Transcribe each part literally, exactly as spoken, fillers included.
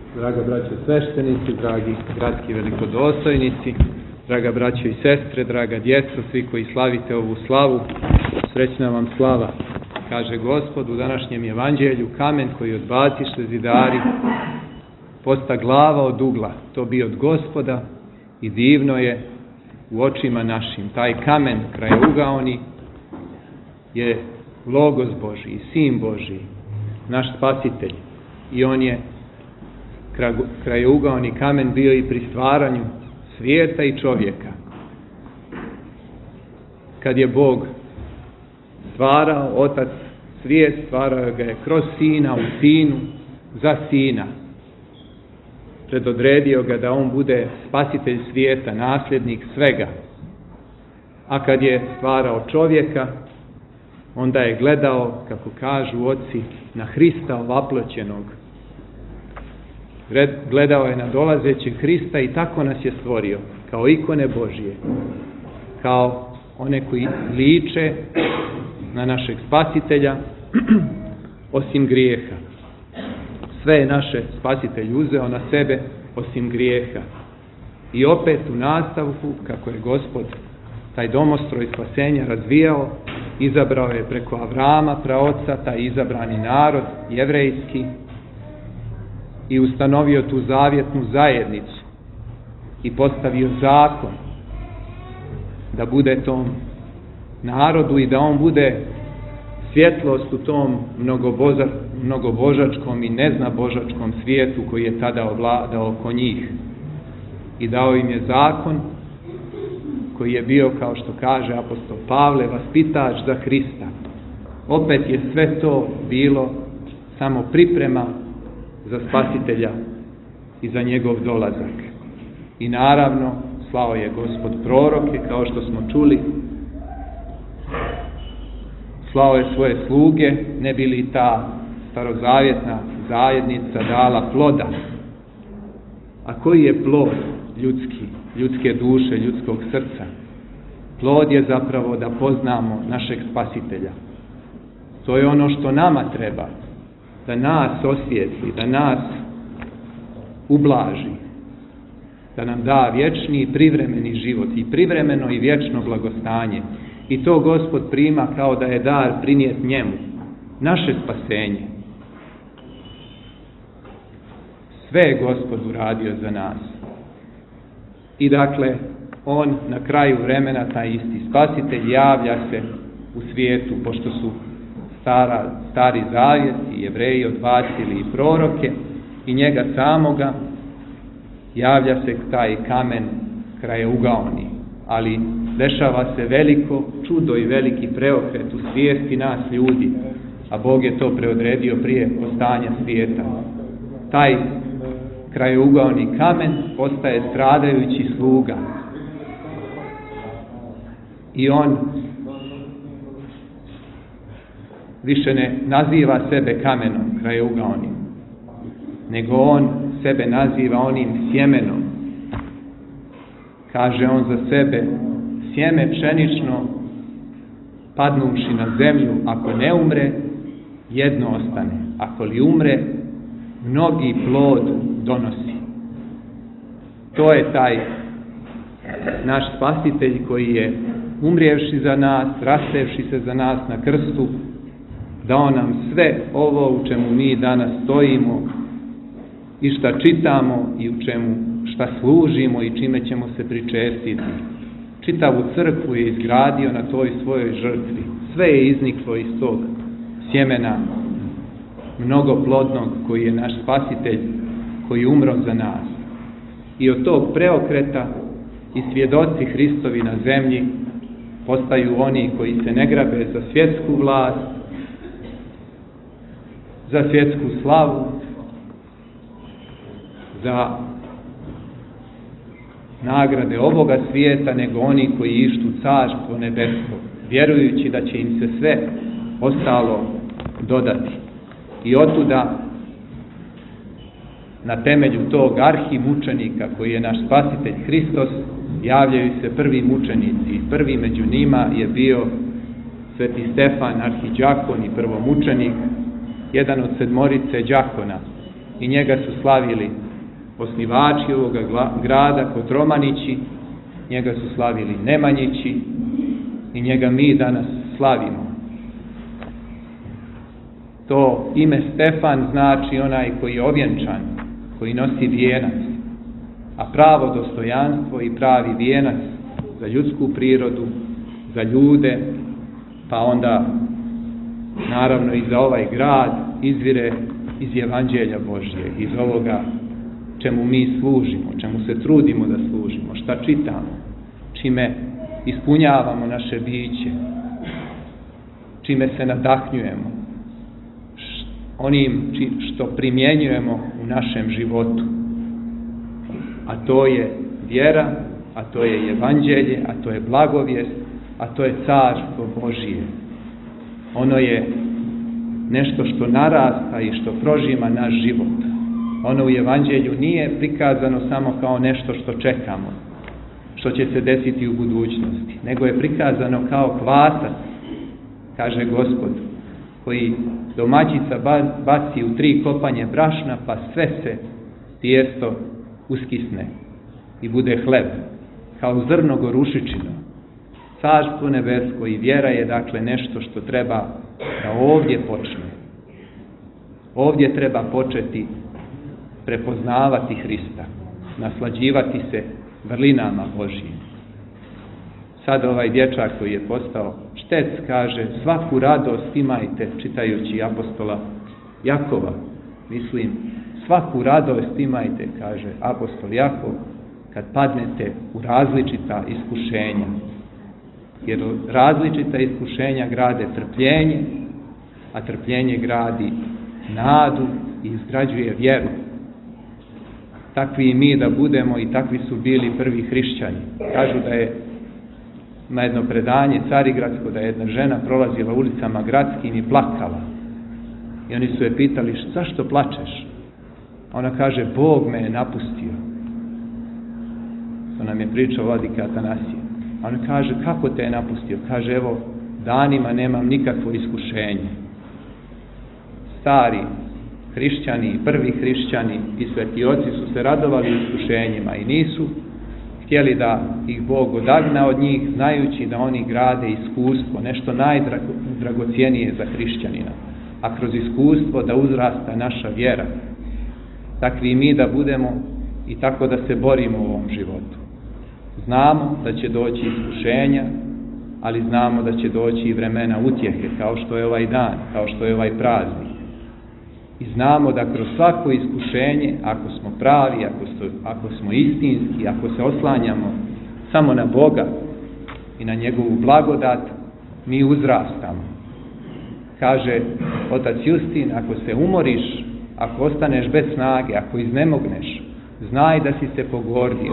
Draga braćo sveštenici, dragi gradski velikodostojnici, draga braćo i sestre, draga djeco, svi koji slavite ovu slavu, srećna vam slava. Kaže Gospod u današnjem evanđelju, kamen koji odbaciše zidari, posta glava od ugla, to bi od Gospoda i divno je u očima našim. Taj kamen krajeugaoni je Logos Božji, Sin Božji, naš Spasitelj. I on je krajeugaoni kamen bio i pri stvaranju svijeta i čovjeka. Kad je Bog stvarao, Otac svijet, stvarao ga je kroz Sina, u Sinu, za Sina. Predodredio ga da on bude spasitelj svijeta, nasljednik svega. A kad je stvarao čovjeka, onda je gledao, kako kažu oci, na Hrista ovaploćenog. Gledao je na dolazećeg Hrista i tako nas je stvorio, kao ikone Božije, kao one koji liče na našeg Spasitelja, osim grijeha. Sve je naše Spasitelj uzeo na sebe, osim grijeha. I opet u nastavku, kako je Gospod taj domostroj spasenja razvijao, izabrao je preko Avrama, praoca, taj izabrani narod, jevrejski, i ustanovio tu zavjetnu zajednicu i postavio zakon da bude tom narodu i da on bude svjetlost u tom mnogoboža, mnogobožačkom i neznabožačkom svijetu koji je tada ovladao oko njih. I dao im je zakon koji je bio, kao što kaže apostol Pavle, vaspitač za Hrista. Opet je sve to bilo samo priprema za Spasitelja i za njegov dolazak. I naravno, slao je Gospod proroke, kao što smo čuli, slao je svoje sluge, ne bi li ta starozavjetna zajednica dala ploda. A koji je plod ljudski, ljudske duše, ljudskog srca? Plod je zapravo da poznamo našeg Spasitelja. To je ono što nama treba, da nas osvijetli, da nas ublaži, da nam da vječni i privremeni život, i privremeno i vječno blagostanje. I to Gospod prima kao da je dar prinijet njemu, naše spasenje. Sve je Gospod uradio za nas. I dakle, on na kraju vremena, taj isti Spasitelj, javlja se u svijetu, pošto su Stara, stari zavjet i Jevreji odbacili i proroke i njega samoga, javlja se taj kamen krajeugaoni. Ali dešava se veliko čudo i veliki preokret u svijesti nas ljudi, a Bog je to preodredio prije postanja svijeta. Taj krajeugaoni kamen postaje stradajući sluga. I on više ne naziva sebe kamenom krajeugaonim, nego on sebe naziva onim sjemenom. Kaže on za sebe, sjeme pšenično padnuvši na zemlju, ako ne umre, jedno ostane. Ako li umre, mnogi plod donosi. To je taj naš Spasitelj koji je umrijevši za nas, rastevši se za nas na krstu, dao nam sve ovo u čemu mi danas stojimo i šta čitamo i u čemu šta služimo i čime ćemo se pričestiti. Čitavu crkvu je izgradio na toj svojoj žrtvi. Sve je izniklo iz tog sjemena mnogoplodnog koji je naš Spasitelj, koji je umro za nas. I od tog preokreta i svjedoci Hristovi na zemlji postaju oni koji se ne grabe za svjetsku vlast, za svjetsku slavu, za nagrade ovoga svijeta, nego oni koji ištu carstvo nebesko, vjerujući da će im se sve ostalo dodati. I otuda, na temelju tog arhimučenika koji je naš Spasitelj Hristos, javljaju se prvi mučenici. I prvi među njima je bio Sveti Stefan, arhidžakon i prvomučenik, jedan od sedmorice đakona, i njega su slavili osnivači ovoga grada, Kotromanići, njega su slavili Nemanjići i njega mi danas slavimo. To ime Stefan znači onaj koji je ovjenčan, koji nosi vijenac, a pravo dostojanstvo i pravi vijenac za ljudsku prirodu, za ljude, pa onda naravno i za ovaj grad izvire iz Evanđelja Božje, iz ovoga čemu mi služimo, čemu se trudimo da služimo, šta čitamo, čime ispunjavamo naše biće, čime se nadahnjujemo, onim što primjenjujemo u našem životu. A to je vjera, a to je Evanđelje, a to je blagovijest, a to je carstvo Božije. Ono je nešto što narasta i što prožima naš život. Ono u Evanđelju nije prikazano samo kao nešto što čekamo, što će se desiti u budućnosti, nego je prikazano kao kvasac, kaže Gospod, koji domaćica baci u tri kopanje brašna, pa sve se tijesto uskisne i bude hleb, kao zrno gorušičino. Carstvo nebesko i vjera je dakle nešto što treba da ovdje počne. Ovdje treba početi prepoznavati Hrista, naslađivati se vrlinama Božjim. Sad ovaj dječak koji je postao štec kaže: svaku radost imajte, čitajući apostola Jakova. Mislim, svaku radost imajte, kaže apostol Jakov, kad padnete u različita iskušenja. Jer različita iskušenja grade trpljenje, a trpljenje gradi nadu i izgrađuje vjeru. Takvi i mi da budemo, i takvi su bili prvi hrišćani. Kažu da je na jedno predanje carigradsko, da je jedna žena prolazila ulicama gradskim i plakala. I oni su je pitali: zašto plačeš? Ona kaže: Bog me je napustio. To nam je pričao vladika Atanasije. A on kaže: kako te je napustio? Kaže: evo, danima nemam nikakvo iskušenje. Stari hrišćani i prvi hrišćani i sveti oci su se radovali iskušenjima i nisu htjeli da ih Bog odagna od njih, znajući da oni grade iskustvo, nešto najdragocijenije za hrišćanina, a kroz iskustvo da uzrasta naša vjera. Takvi mi da budemo i tako da se borimo u ovom životu. Znamo da će doći iskušenja, ali znamo da će doći i vremena utjehe, kao što je ovaj dan, kao što je ovaj praznik. I znamo da kroz svako iskušenje, ako smo pravi, ako, sto, ako smo istinski, ako se oslanjamo samo na Boga i na njegovu blagodat, mi uzrastamo. Kaže otac Justin: ako se umoriš, ako ostaneš bez snage, ako iznemogneš, znaj da si se pogordio.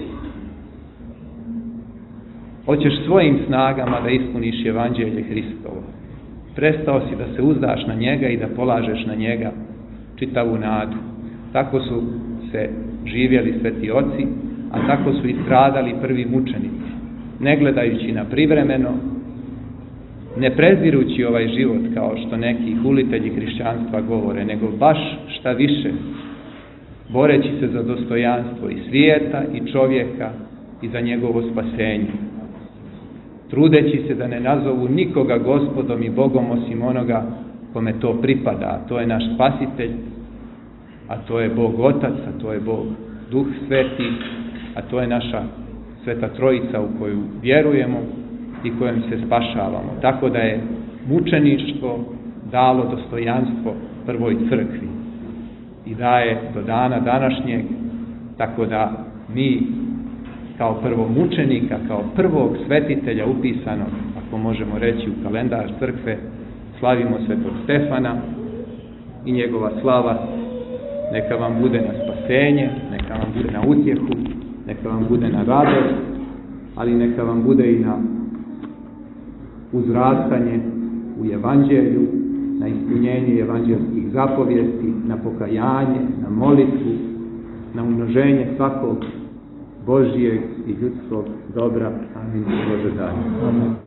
Hoćeš svojim snagama da ispuniš Evanđelje Hristovo. Prestao si da se uzdaš na njega i da polažeš na njega čitavu nadu. Tako su se živjeli sveti oci, a tako su i stradali prvi mučenici, ne gledajući na privremeno, ne prezirući ovaj život kao što neki hulitelji hrišćanstva govore, nego baš šta više, boreći se za dostojanstvo i svijeta i čovjeka i za njegovo spasenje. Trudeći se da ne nazovu nikoga Gospodom i Bogom osim onoga kome to pripada, a to je naš Spasitelj, a to je Bog Otac, a to je Bog Duh Sveti, a to je naša Sveta Trojica u koju vjerujemo i kojom se spašavamo. Tako da je mučeništvo dalo dostojanstvo prvoj crkvi i daje do dana današnjeg, tako da mi kao prvomučenika, kao prvog svetitelja upisanog, ako možemo reći, u kalendar crkve, slavimo svetog Stefana i njegova slava neka vam bude na spasenje, neka vam bude na utjehu, neka vam bude na radost, ali neka vam bude i na uzrastanje u Evanđelju, na ispunjenje evanđelskih zapovijesti, na pokajanje, na molitvu, na umnoženje svakog Božijeg i ljudskog dobra. Amin. Bože daj. Amin.